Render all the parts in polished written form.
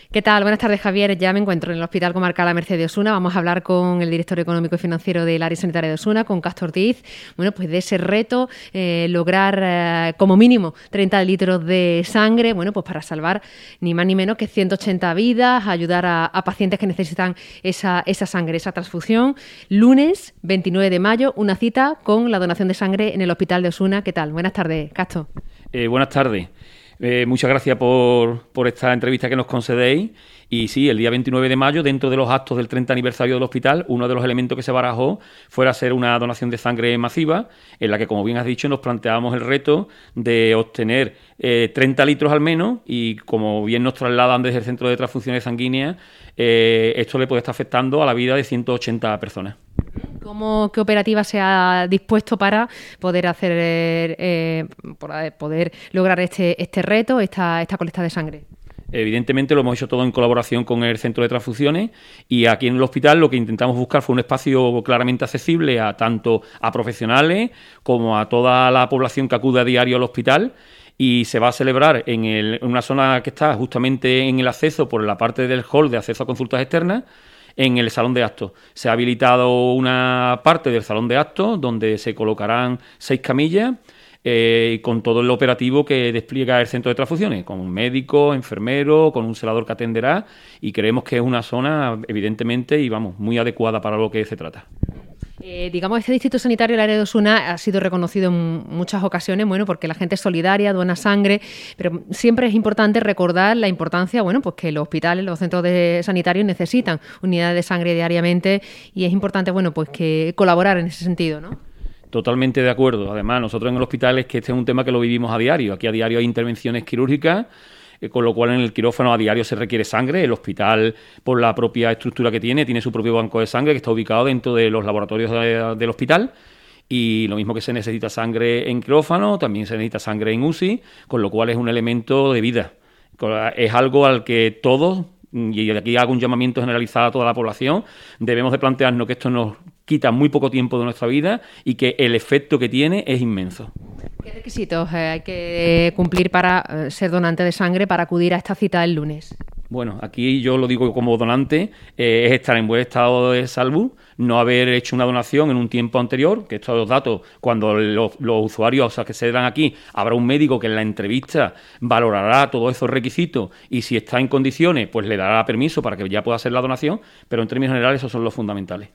¿Qué tal? Buenas tardes, Javier. Ya me encuentro en el Hospital Comarcal La Merced de Osuna. Vamos a hablar con el director económico y financiero del área sanitaria de Osuna, con Castro Ortiz. Bueno, pues de ese reto, lograr como mínimo 30 litros de sangre, bueno, pues para salvar ni más ni menos que 180 vidas, ayudar a pacientes que necesitan esa sangre, esa transfusión. Lunes 29 de mayo, una cita con la donación de sangre en el Hospital de Osuna. ¿Qué tal? Buenas tardes, Castro. Buenas tardes. Muchas gracias por esta entrevista que nos concedéis. Y sí, el día 29 de mayo, dentro de los actos del 30 aniversario del hospital, uno de los elementos que se barajó fuera hacer una donación de sangre masiva, en la que, como bien has dicho, nos planteábamos el reto de obtener 30 litros al menos, y como bien nos trasladan desde el Centro de Transfusiones Sanguíneas, esto le puede estar afectando a la vida de 180 personas. ¿Qué operativa se ha dispuesto para poder poder lograr este reto, esta colecta de sangre? Evidentemente lo hemos hecho todo en colaboración con el Centro de Transfusiones, y aquí en el hospital lo que intentamos buscar fue un espacio claramente accesible tanto a profesionales como a toda la población que acude a diario al hospital. Y se va a celebrar en una zona que está justamente en el acceso por la parte del hall de acceso a consultas externas, en el salón de actos. Se ha habilitado una parte del salón de actos donde se colocarán 6 camillas con todo el operativo que despliega el Centro de Transfusiones, con un médico, enfermero, con un celador que atenderá, y creemos que es una zona, evidentemente, y muy adecuada para lo que se trata. Este distrito sanitario del área de Osuna ha sido reconocido en muchas ocasiones, bueno, porque la gente es solidaria, dona sangre, pero siempre es importante recordar la importancia, bueno, pues que los hospitales, los centros sanitarios necesitan unidades de sangre diariamente, y es importante, bueno, pues que colaborar en ese sentido, ¿no? Totalmente de acuerdo. Además, nosotros en el hospital es que este es un tema que lo vivimos a diario. Aquí a diario hay intervenciones quirúrgicas, con lo cual en el quirófano a diario se requiere sangre. El hospital, por la propia estructura que tiene su propio banco de sangre que está ubicado dentro de los laboratorios del hospital. Y lo mismo que se necesita sangre en quirófano, también se necesita sangre en UCI, con lo cual es un elemento de vida. Es algo al que todos, y aquí hago un llamamiento generalizado a toda la población, debemos de plantearnos que esto nos quita muy poco tiempo de nuestra vida y que el efecto que tiene es inmenso. ¿Qué requisitos hay que cumplir para ser donante de sangre, para acudir a esta cita el lunes? Bueno, aquí yo lo digo como donante, es estar en buen estado de salud, no haber hecho una donación en un tiempo anterior, que estos datos, cuando los usuarios que se dan aquí, habrá un médico que en la entrevista valorará todos esos requisitos, y si está en condiciones, pues le dará permiso para que ya pueda hacer la donación, pero en términos generales esos son los fundamentales.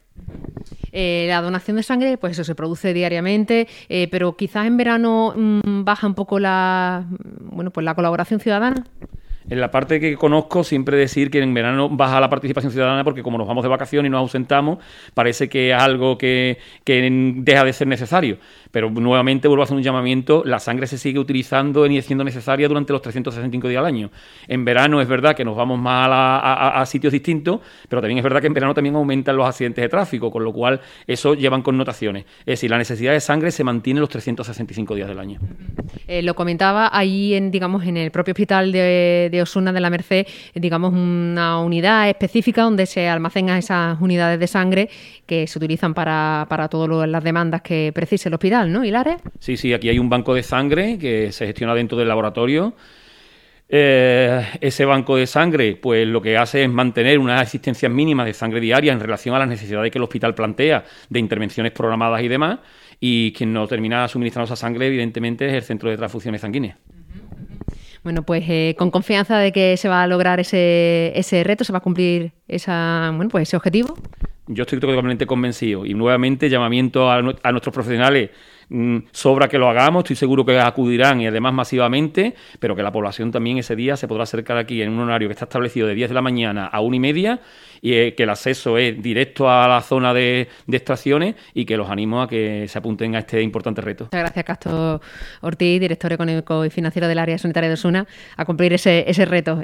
La donación de sangre, pues eso se produce diariamente, pero quizás en verano baja un poco la colaboración ciudadana. En la parte que conozco, siempre decir que en verano baja la participación ciudadana, porque como nos vamos de vacaciones y nos ausentamos, parece que es algo que deja de ser necesario. Pero nuevamente vuelvo a hacer un llamamiento: la sangre se sigue utilizando y siendo necesaria durante los 365 días al año. En verano es verdad que nos vamos más a sitios distintos, pero también es verdad que en verano también aumentan los accidentes de tráfico, con lo cual eso llevan connotaciones. Es decir, la necesidad de sangre se mantiene los 365 días del año. Lo comentaba ahí en el propio hospital de Osuna de la Merced, una unidad específica donde se almacenan esas unidades de sangre que se utilizan para todas las demandas que precise el hospital, ¿no, Hilares? Sí, aquí hay un banco de sangre que se gestiona dentro del laboratorio. Ese banco de sangre, pues lo que hace es mantener unas existencias mínimas de sangre diaria en relación a las necesidades que el hospital plantea de intervenciones programadas y demás, y quien nos termina suministrando esa sangre, evidentemente, es el Centro de Transfusiones Sanguíneas. Bueno, pues con confianza de que se va a lograr ese reto, se va a cumplir ese objetivo. Yo estoy totalmente convencido, y nuevamente llamamiento a nuestros profesionales. Sobra que lo hagamos, estoy seguro que acudirán, y además masivamente, pero que la población también ese día se podrá acercar aquí en un horario que está establecido de 10 de la mañana a 1:30, y que el acceso es directo a la zona de extracciones, y que los animo a que se apunten a este importante reto. Muchas gracias, Castro Ortiz, director económico y financiero del área sanitaria de Osuna, a cumplir ese reto.